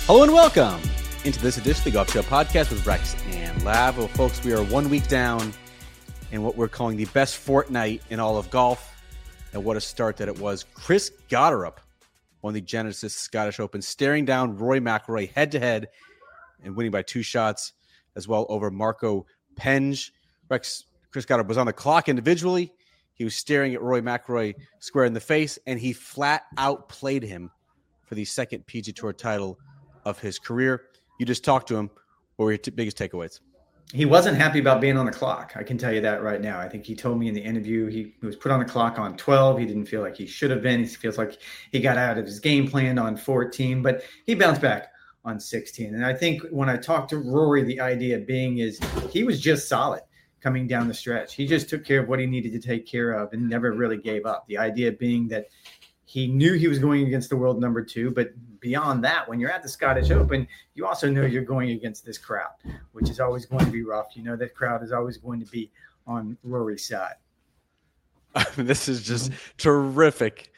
Hello and welcome into this edition of the Golf Show podcast with Rex and Lav. Well, folks, we are 1 week down in what we're calling the best fortnight in all of golf. And what a start that it was. Chris Gotterup won the Genesis Scottish Open, staring down Rory McIlroy head-to-head and winning by 2 shots as well over Marco Penge. Chris Gotterup was on the clock individually. He was staring at Rory McIlroy square in the face, and he flat out played him for the second PGA Tour title of his career. You just talked to him. What were your biggest takeaways? He wasn't happy about being on the clock. I can tell you that right now. I think he told me in the interview he was put on the clock on 12. He didn't feel like he should have been. He feels like he got out of his game plan on 14, but he bounced back on 16. And I think when I talked to Rory, the idea being is he was just solid coming down the stretch. He just took care of what he needed to take care of and never really gave up. The idea being that he knew he was going against the world number 2, but beyond that, when you're at the Scottish Open, you also know you're going against this crowd, which is always going to be rough. You know that crowd is always going to be on Rory's side. This is just terrific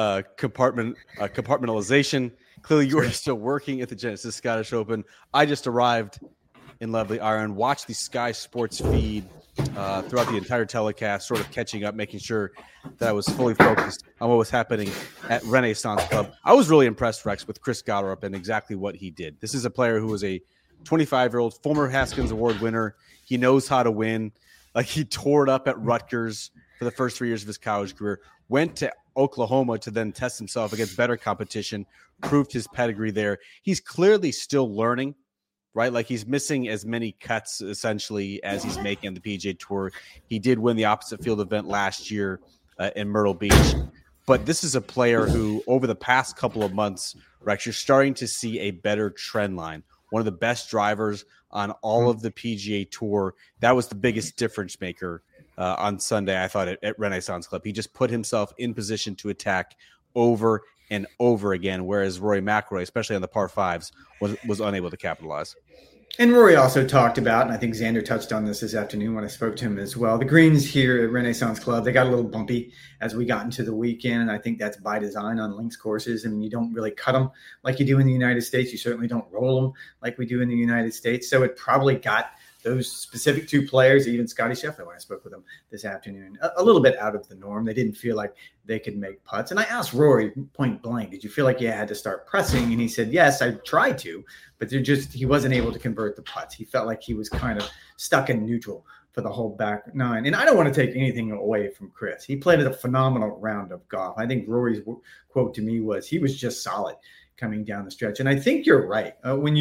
compartmentalization. Clearly, you are still working at the Genesis Scottish Open. I just arrived in lovely Ireland, watched the Sky Sports feed throughout the entire telecast, sort of catching up, making sure that I was fully focused on what was happening at Renaissance Club. I was really impressed, Rex, with Chris Gotterup and exactly what he did. This is a player who was a 25-year-old former Haskins Award winner. He knows how to win. Like, he tore it up at Rutgers for the first 3 years of his college career, went to Oklahoma to then test himself against better competition, proved his pedigree there. He's clearly still learning, right? Like, he's missing as many cuts essentially as he's making on the PGA Tour. He did win the opposite field event last year in Myrtle Beach. But this is a player who, over the past couple of months, Rex, you're starting to see a better trend line. One of the best drivers on all of the PGA Tour. That was the biggest difference maker on Sunday, I thought, at Renaissance Club. He just put himself in position to attack over and over again, whereas Rory McIlroy, especially on the par 5s, was unable to capitalize. And Rory also talked about, and I think Xander touched on this afternoon when I spoke to him as well, the greens here at Renaissance Club, they got a little bumpy as we got into the weekend, and I think that's by design on links courses. I mean, you don't really cut them like you do in the United States. You certainly don't roll them like we do in the United States. So it probably got those specific 2 players, even Scotty Scheffler, when I spoke with him this afternoon, a little bit out of the norm. They didn't feel like they could make putts. And I asked Rory point blank, did you feel like you had to start pressing? And he said, yes, I tried to, but he wasn't able to convert the putts. He felt like he was kind of stuck in neutral for the whole back 9. And I don't want to take anything away from Chris. He played a phenomenal round of golf. I think Rory's quote to me was, he was just solid coming down the stretch. And I think you're right.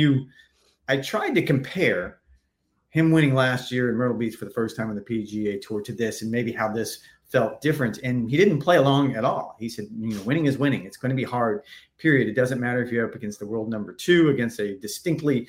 I tried to compare him winning last year in Myrtle Beach for the first time on the PGA Tour to this, and maybe how this felt different. And he didn't play along at all. He said, winning is winning. It's going to be hard, period. It doesn't matter if you're up against the world number 2, against a distinctly,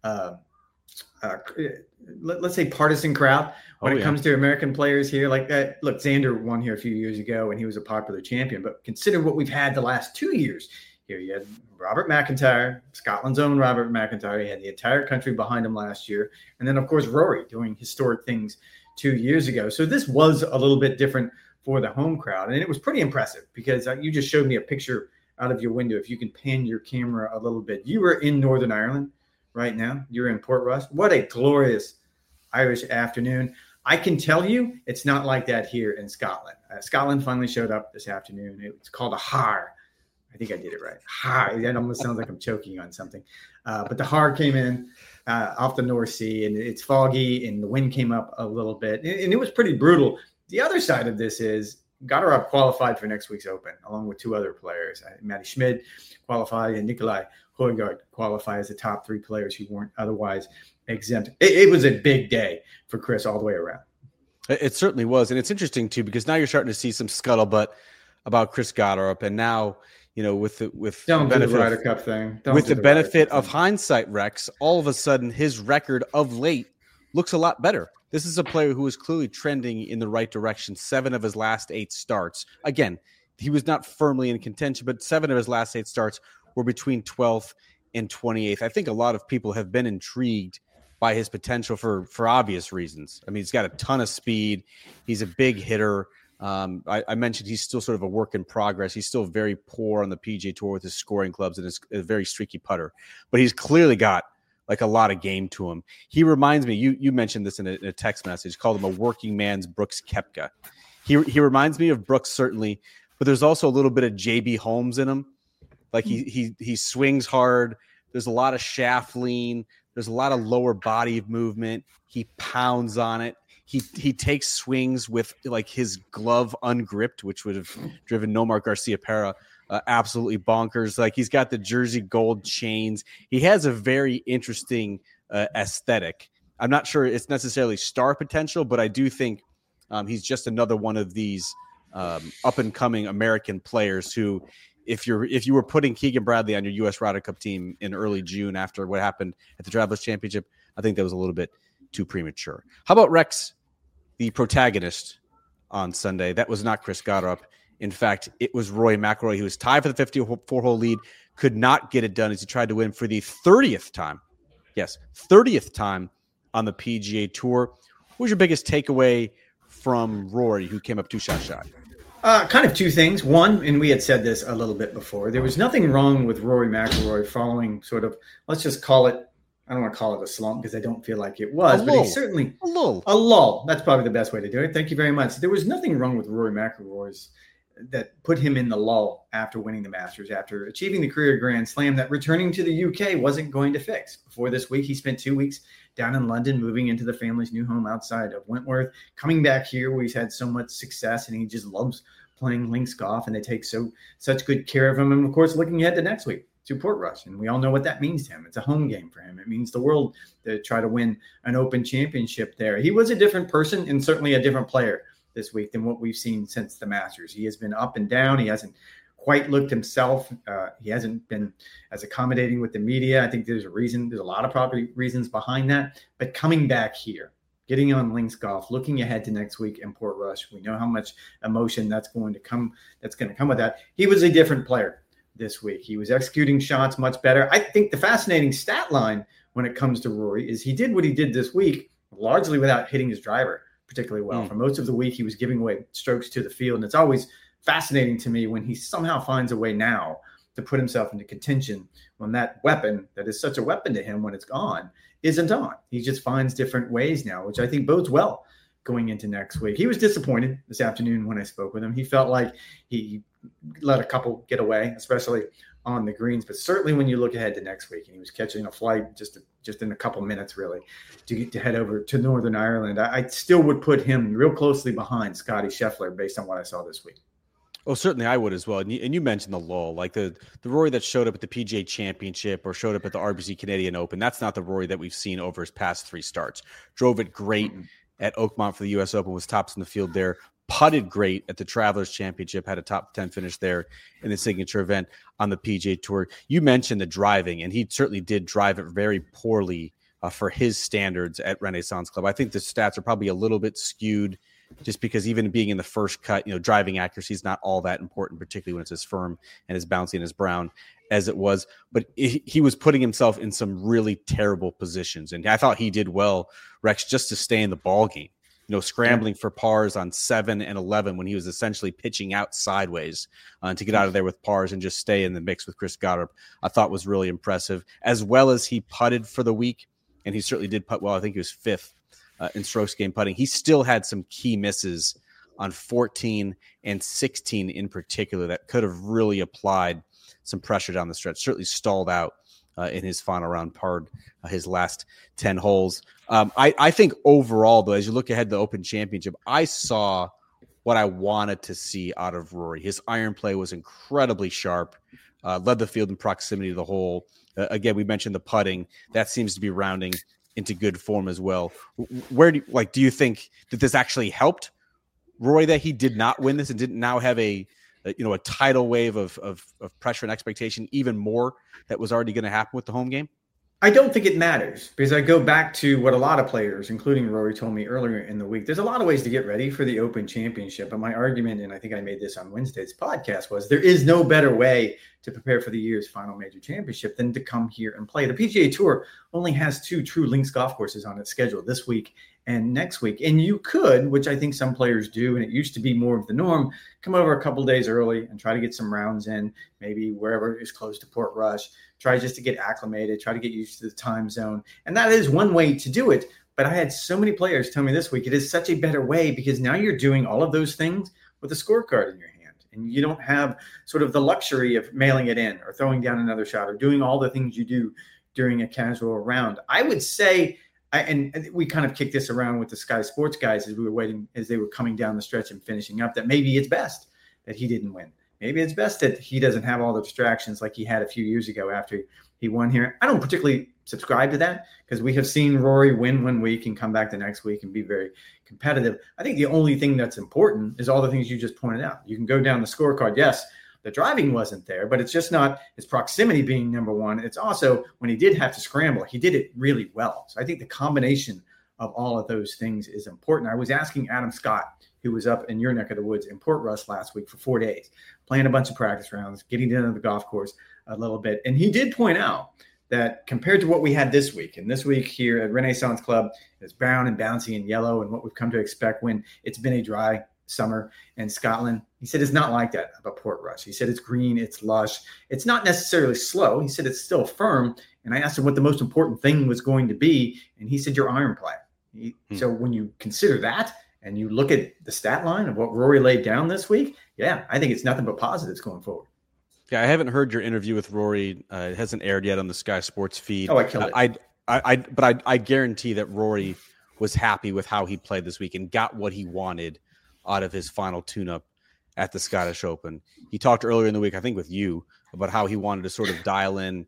let's say, partisan crowd when it comes to American players here. Like that. Look, Xander won here a few years ago, and he was a popular champion. But consider what we've had the last 2 years. Here you had Robert McIntyre, Scotland's own Robert McIntyre. He had the entire country behind him last year. And then, of course, Rory doing historic things 2 years ago. So this was a little bit different for the home crowd. And it was pretty impressive because you just showed me a picture out of your window. If you can pan your camera a little bit. You were in Northern Ireland right now. You're in Portrush. What a glorious Irish afternoon. I can tell you it's not like that here in Scotland. Scotland finally showed up this afternoon. It's called a Har. I think I did it right. Har. That almost sounds like I'm choking on something. But the Har came in off the North Sea, and it's foggy, and the wind came up a little bit. And it was pretty brutal. The other side of this is Gotterup qualified for next week's Open, along with 2 other players. Matty Schmid qualified, and Nikolai Højgaard qualified as the top 3 players who weren't otherwise exempt. It was a big day for Chris all the way around. It certainly was. And it's interesting, too, because now you're starting to see some scuttlebutt about Chris Gotterup. And now, with the Ryder Cup thing. With the benefit of hindsight, Rex, all of a sudden his record of late looks a lot better. This is a player who is clearly trending in the right direction. 7 of his last 8 starts. Again, he was not firmly in contention, but 7 of his last 8 starts were between 12th and 28th. I think a lot of people have been intrigued by his potential for obvious reasons. I mean, he's got a ton of speed. He's a big hitter. I mentioned he's still sort of a work in progress. He's still very poor on the PGA Tour with his scoring clubs and is a very streaky putter, but he's clearly got like a lot of game to him. He reminds me, you mentioned this in a text message, called him a working man's Brooks Koepka. He reminds me of Brooks, certainly, but there's also a little bit of JB Holmes in him. Like he swings hard. There's a lot of shaft lean. There's a lot of lower body movement. He pounds on it. He takes swings with like his glove ungripped, which would have driven Nomar Garciaparra absolutely bonkers. Like he's got the Jersey gold chains. He has a very interesting aesthetic. I'm not sure it's necessarily star potential, but I do think he's just another one of these up and coming American players who, if you were putting Keegan Bradley on your U.S. Ryder Cup team in early June after what happened at the Travelers Championship, I think that was a little bit too premature. How about Rex, the protagonist on Sunday? That was not Chris Goddard. In fact, it was Rory McIlroy. He was tied for the 54-hole lead, could not get it done as he tried to win for the 30th time. Yes, 30th time on the PGA Tour. What was your biggest takeaway from Rory, who came up 2 shots shy? Kind of two things. One, and we had said this a little bit before, there was nothing wrong with Rory McIlroy following sort of, let's just call it, I don't want to call it a slump because I don't feel like it was, but he's certainly a lull. That's probably the best way to do it. Thank you very much. There was nothing wrong with Rory McIlroy's that put him in the lull after winning the Masters, after achieving the career Grand Slam that returning to the UK wasn't going to fix. Before this week, he spent 2 weeks down in London, moving into the family's new home outside of Wentworth, coming back here where he's had so much success and he just loves playing links golf and they take such good care of him. And of course, looking ahead to next week to Portrush. And we all know what that means to him. It's a home game for him. It means the world to try to win an Open Championship there. He was a different person and certainly a different player this week than what we've seen since the Masters. He has been up and down. He hasn't quite looked himself. He hasn't been as accommodating with the media. I think there's a reason. There's a lot of proper reasons behind that. But coming back here, getting on links golf, looking ahead to next week in Portrush, we know how much emotion that's going to come with that. He was a different player this week. He was executing shots much better. I think the fascinating stat line when it comes to Rory is he did what he did this week largely without hitting his driver particularly well. For most of the week, he was giving away strokes to the field. And it's always fascinating to me when he somehow finds a way now to put himself into contention when that weapon that is such a weapon to him when it's gone isn't on. He just finds different ways now, which I think bodes well going into next week. He was disappointed this afternoon when I spoke with him. He felt like he let a couple get away, especially on the greens, but certainly when you look ahead to next week, and he was catching a flight just in a couple minutes, really, to head over to Northern Ireland, I still would put him real closely behind Scottie Scheffler based on what I saw this week. Oh, certainly I would as well. And you mentioned the lull, like the Rory that showed up at the PGA Championship or showed up at the RBC Canadian Open. That's not the Rory that we've seen over his past 3 starts. Drove it great at Oakmont for the U.S. Open, was tops in the field there. Putted great at the Travelers Championship, had a top 10 finish there in the signature event on the PGA Tour. You mentioned the driving, and he certainly did drive it very poorly for his standards at Renaissance Club. I think the stats are probably a little bit skewed just because even being in the first cut, driving accuracy is not all that important, particularly when it's as firm and as bouncy and as brown as it was. But he was putting himself in some really terrible positions. And I thought he did well, Rex, just to stay in the ball game. Scrambling for pars on 7 and 11 when he was essentially pitching out sideways to get out of there with pars and just stay in the mix with Chris Goddard, I thought was really impressive, as well as he putted for the week. And he certainly did putt well. I think he was 5th in strokes game putting. He still had some key misses on 14 and 16 in particular that could have really applied some pressure down the stretch, certainly stalled out in his final round, parred his last 10 holes. I think overall, though, as you look ahead to the Open Championship, I saw what I wanted to see out of Rory. His iron play was incredibly sharp, led the field in proximity to the hole. Again, we mentioned the putting. That seems to be rounding into good form as well. Where do you think that this actually helped Rory that he did not win this and didn't now have a tidal wave of pressure and expectation, even more that was already going to happen with the home game? I don't think it matters because I go back to what a lot of players, including Rory, told me earlier in the week. There's a lot of ways to get ready for the Open Championship. But my argument, and I think I made this on Wednesday's podcast, was there is no better way to prepare for the year's final major championship than to come here and play. The PGA Tour only has 2 true links golf courses on its schedule this week and next week. And you could, which I think some players do, and it used to be more of the norm, come over a couple of days early and try to get some rounds in, maybe wherever is close to Portrush, try just to get acclimated, try to get used to the time zone. And that is one way to do it. But I had so many players tell me this week, it is such a better way because now you're doing all of those things with a scorecard in your hand. And you don't have sort of the luxury of mailing it in or throwing down another shot or doing all the things you do during a casual round. I would say, and we kind of kicked this around with the Sky Sports guys as we were waiting, as they were coming down the stretch and finishing up, that maybe it's best that he didn't win. Maybe it's best that he doesn't have all the distractions like he had a few years ago after he won here. I don't particularly subscribe to that because we have seen Rory win one week and come back the next week and be very competitive. I think the only thing that's important is all the things you just pointed out. You can go down the scorecard. Yes, the driving wasn't there, but it's just not his proximity being number one. It's also when he did have to scramble, he did it really well. So I think the combination of all of those things is important. I was asking Adam Scott, who was up in your neck of the woods in Portrush last week for 4 days, playing a bunch of practice rounds, getting down to the golf course a little bit. And he did point out that compared to what we had this week, and this week here at Renaissance Club, it's brown and bouncy and yellow and what we've come to expect when it's been a dry summer in Scotland. He said it's not like that about Portrush. He said it's green, it's lush. It's not necessarily slow. He said it's still firm. And I asked him what the most important thing was going to be, and he said your iron play. So when you consider that and you look at the stat line of what Rory laid down this week, yeah, I think it's nothing but positives going forward. Yeah, I haven't heard your interview with Rory. It hasn't aired yet on the Sky Sports feed. Oh, I killed it. I guarantee that Rory was happy with how he played this week and got what he wanted out of his final tune-up at the Scottish Open. He talked earlier in the week, I think with you, about how he wanted to sort of dial in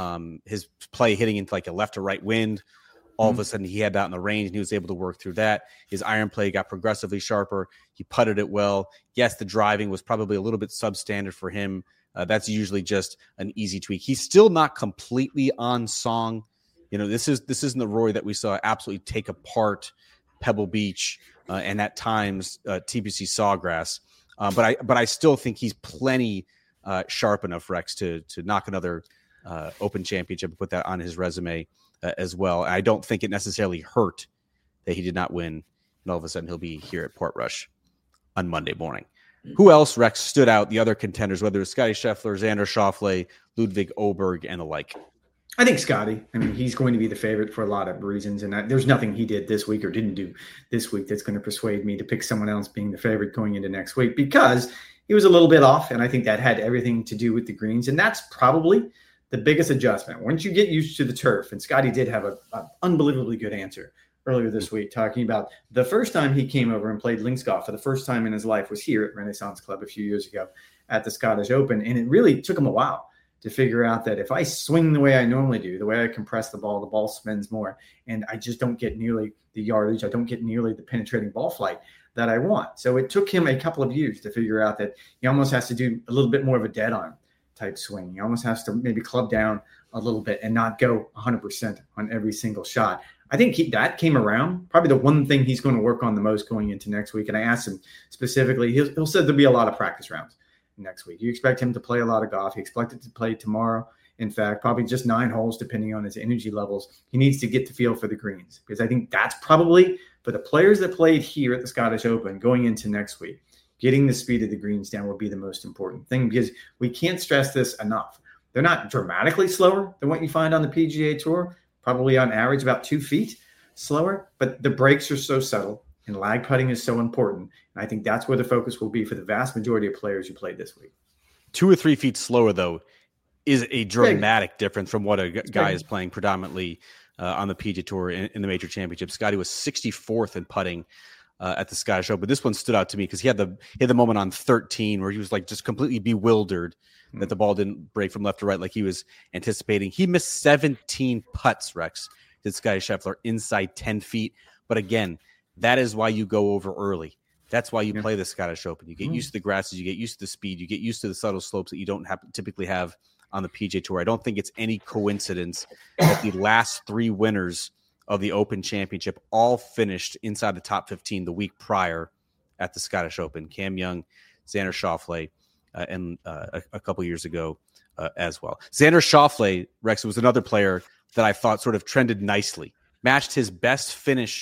his play hitting into like a left or right wind. All of a sudden he had that in the range and he was able to work through that. His iron play got progressively sharper. He putted it well. Yes, the driving was probably a little bit substandard for him. That's usually just an easy tweak. He's still not completely on song. You know, this isn't the Rory that we saw absolutely take apart Pebble Beach and at times TPC Sawgrass. But I still think he's plenty sharp enough, Rex, to knock another Open Championship and put that on his resume as well. I don't think it necessarily hurt that he did not win, and all of a sudden he'll be here at Portrush on Monday morning. Who else, Rex, stood out, the other contenders, whether it's Scotty Scheffler, Xander Schauffele, Ludwig Oberg, and the like? I think Scotty. I mean, he's going to be the favorite for a lot of reasons, and there's nothing he did this week or didn't do this week that's going to persuade me to pick someone else being the favorite going into next week because he was a little bit off, and I think that had everything to do with the greens, and that's probably the biggest adjustment. Once you get used to the turf, and Scotty did have an unbelievably good answer earlier this week talking about the first time he came over and played links golf for the first time in his life was here at Renaissance Club a few years ago at the Scottish Open, and it really took him a while to figure out that if I swing the way I normally do, the way I compress the ball spins more, and I just don't get nearly the yardage, I don't get nearly the penetrating ball flight that I want. So it took him a couple of years to figure out that he almost has to do a little bit more of a dead on type swing. He almost has to maybe club down a little bit and not go 100% on every single shot. I think that came around. Probably the one thing he's going to work on the most going into next week. And I asked him specifically, he'll said there'll be a lot of practice rounds next week. You expect him to play a lot of golf. He expected to play tomorrow. In fact, probably just 9 holes, depending on his energy levels. He needs to get the feel for the greens because I think that's probably for the players that played here at the Scottish Open going into next week, getting the speed of the greens down will be the most important thing because we can't stress this enough. They're not dramatically slower than what you find on the PGA Tour, probably on average about 2 feet slower, but the breaks are so subtle and lag putting is so important. And I think that's where the focus will be for the vast majority of players who played this week. 2 or 3 feet slower, though, is a dramatic difference from what a guy is playing predominantly on the PGA Tour in the major championship. Scotty was 64th in putting at the Scottish Open. This one stood out to me because he had the moment on 13 where he was like just completely bewildered that the ball didn't break from left to right like he was anticipating. He missed 17 putts, Rex, did Scotty Scheffler, inside 10 feet. But again, that is why you go over early. That's why you play the Scottish Open. You get used to the grasses, you get used to the speed, you get used to the subtle slopes that you don't typically have on the PGA Tour. I don't think it's any coincidence that the last 3 winners of the Open Championship all finished inside the top 15 the week prior at the Scottish Open. Cam Young, Xander Schauffele, and a couple years ago as well. Xander Schauffele, Rex, was another player that I thought sort of trended nicely, matched his best finish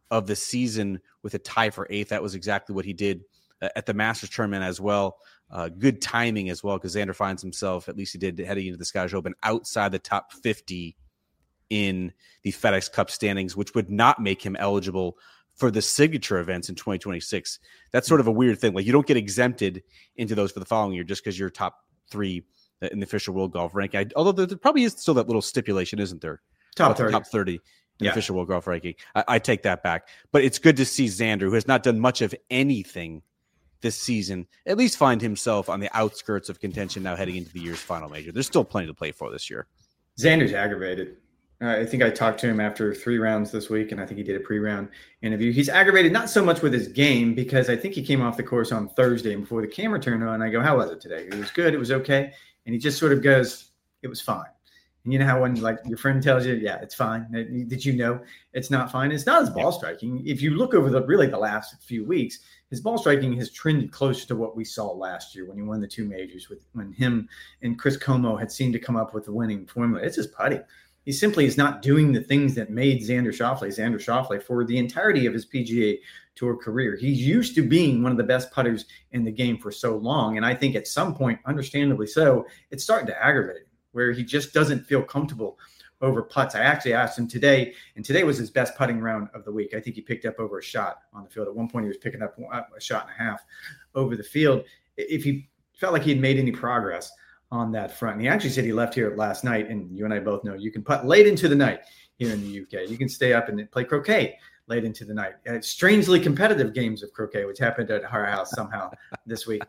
of the season with a tie for 8th. That was exactly what he did at the Masters tournament as well. Good timing as well, because Xander finds himself, at least he did heading into the Scottish Open, outside the top 50 in the FedEx Cup standings, which would not make him eligible for the signature events in 2026. That's sort of a weird thing. Like, you don't get exempted into those for the following year just because you're top 3 in the official world golf ranking. Although there probably is still that little stipulation, isn't there? Top 30. Top 30 in the official world golf ranking. I take that back. But it's good to see Xander, who has not done much of anything this season, at least find himself on the outskirts of contention now heading into the year's final major. There's still plenty to play for this year. Xander's aggravated. I think I talked to him after 3 rounds this week, and I think he did a pre-round interview. He's aggravated not so much with his game, because I think he came off the course on Thursday, and before the camera turned on, I go, how was it today? It was good. It was okay. And he just sort of goes, it was fine. And you know how when like your friend tells you, yeah, it's fine. Did you know it's not fine? It's not his ball striking. If you look over the last few weeks, his ball striking has trended closer to what we saw last year when he won the 2 majors, when him and Chris Como had seemed to come up with the winning formula. It's his putting. He simply is not doing the things that made Xander Schauffele for the entirety of his PGA Tour career. He's used to being one of the best putters in the game for so long. And I think at some point, understandably so, it's starting to aggravate him, where he just doesn't feel comfortable over putts. I actually asked him today, and today was his best putting round of the week. I think he picked up over a shot on the field. At one point, he was picking up a shot and a half over the field. If he felt like he had made any progress on that front. And he actually said he left here last night, and you and I both know you can putt late into the night here in the UK. You can stay up and play croquet late into the night. Strangely competitive games of croquet, which happened at our house somehow this week.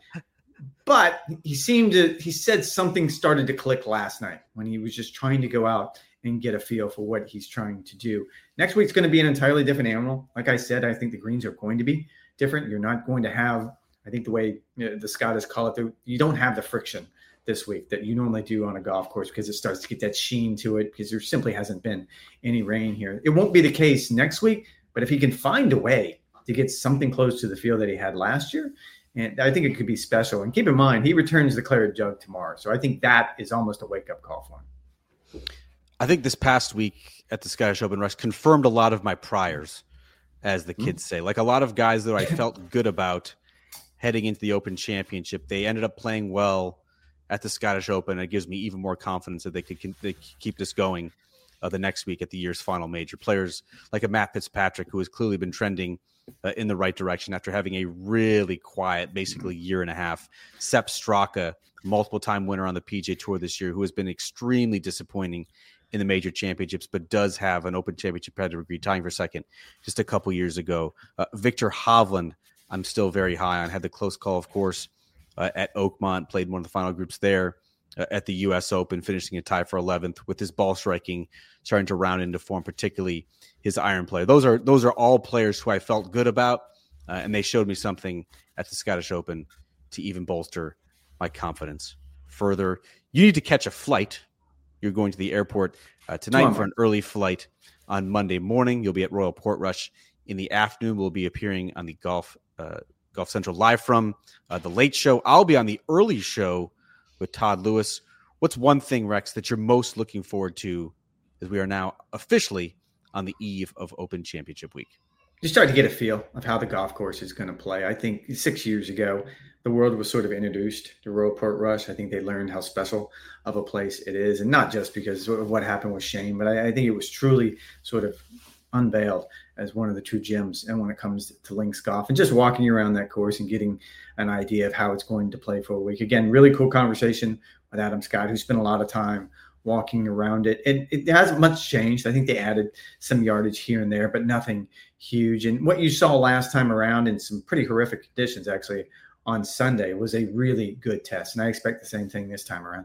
But he said something started to click last night when he was just trying to go out and get a feel for what he's trying to do. Next week's going to be an entirely different animal. Like I said, I think the greens are going to be different. You're not going to have, I think the way the Scottish call it, you don't have the friction this week that you normally do on a golf course, because it starts to get that sheen to it, because there simply hasn't been any rain here. It won't be the case next week, but if he can find a way to get something close to the feel that he had last year, and I think it could be special. And keep in mind, he returns the Claret Jug tomorrow. So I think that is almost a wake-up call for him. I think this past week at the Scottish Open, Russ, confirmed a lot of my priors, as the kids say. Like, a lot of guys that I felt good about heading into the Open Championship, they ended up playing well at the Scottish Open. It gives me even more confidence that they could keep this going the next week at the year's final major. Players like a Matt Fitzpatrick, who has clearly been trending in the right direction after having a really quiet, basically year and a half. Sepp Straka, multiple-time winner on the PGA Tour this year, who has been extremely disappointing in the major championships, but does have an Open Championship pedigree, tying for second just a couple years ago. Victor Hovland, I'm still very high on. Had the close call, of course, at Oakmont, played one of the final groups there at the U.S. Open, finishing a tie for 11th, with his ball striking starting to round into form, particularly his iron play. Those are all players who I felt good about, and they showed me something at the Scottish Open to even bolster my confidence further. You need to catch a flight. You're going to the airport tonight for an early flight on Monday morning. You'll be at Royal Portrush in the afternoon. We'll be appearing on the Golf Central live from the late show. I'll be on the early show with Todd Lewis. What's one thing, Rex, that you're most looking forward to as we are now officially on the eve of Open Championship Week? You start to get a feel of how the golf course is going to play. I think 6 years ago, the world was sort of introduced to Royal Portrush. I think they learned how special of a place it is, and not just because of what happened with Shane, but I think it was truly sort of unveiled as one of the true gems. And when it comes to links golf, and just walking around that course and getting an idea of how it's going to play for a week. Again, really cool conversation with Adam Scott, who spent a lot of time walking around it. And it hasn't much changed. I think they added some yardage here and there, but nothing huge. And what you saw last time around in some pretty horrific conditions, actually, on Sunday, was a really good test. And I expect the same thing this time around.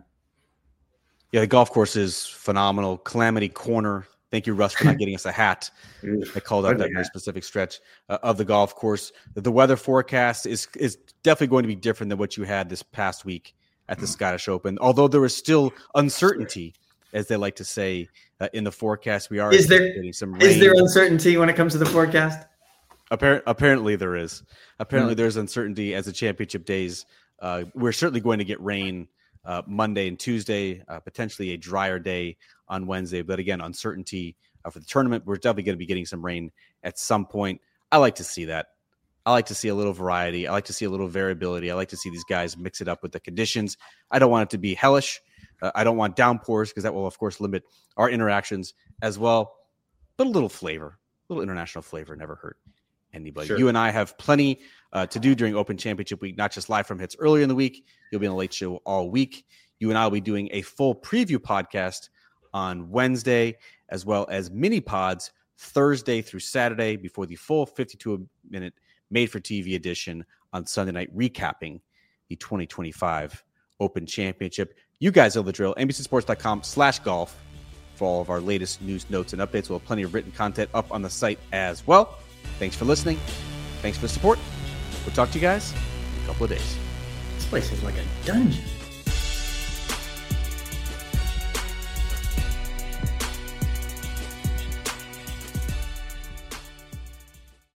Yeah, the golf course is phenomenal. Calamity Corner. Thank you, Russ, for not getting us a hat. I called out that very specific stretch of the golf course. The weather forecast is definitely going to be different than what you had this past week at the Scottish Open, although there is still uncertainty, as they like to say in the forecast. We are getting some rain. Is there uncertainty when it comes to the forecast? Apparently there is. Apparently there's uncertainty as the championship days. We're certainly going to get rain Monday and Tuesday, potentially a drier day on Wednesday. But again, uncertainty for the tournament. We're definitely going to be getting some rain at some point. I like to see that. I like to see a little variety. I like to see a little variability. I like to see these guys mix it up with the conditions. I don't want it to be hellish. I don't want downpours because that will, of course, limit our interactions as well. But a little flavor, a little international flavor never hurt anybody. Sure. You and I have plenty to do during Open Championship Week, not just live from hits earlier in the week. You'll be on the Late Show all week. You and I will be doing a full preview podcast on Wednesday, as well as mini pods Thursday through Saturday before the full 52-minute made-for-TV edition on Sunday night, recapping the 2025 Open Championship. You guys know the drill. NBCSports.com/golf for all of our latest news, notes, and updates. We'll have plenty of written content up on the site as well. Thanks for listening. Thanks for the support. We'll talk to you guys in a couple of days. This place is like a dungeon.